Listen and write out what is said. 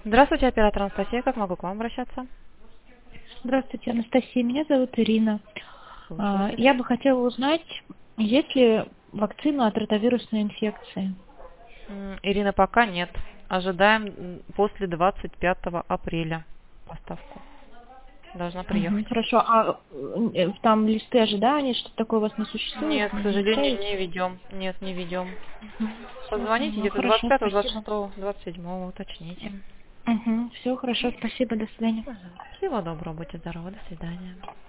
Здравствуйте, оператор Анастасия. Как могу к вам обращаться? Здравствуйте, Анастасия. Меня зовут Ирина. Слушаю Я тебя. бы хотела узнать, есть ли вакцина от ротовирусной инфекции? Ирина, пока нет. Ожидаем после 25 апреля поставку. Должна приехать. Хорошо. Там листы ожидания, что такое у вас не существует? Нет, к Не сожалению, устраиваете? не ведем. Нет, не ведем. Всё Позвоните поняла. где-то Хорошо, 25, спасибо. 26, 27, уточните. Все хорошо, спасибо, до свидания. Всего доброго, будьте здоровы, до свидания.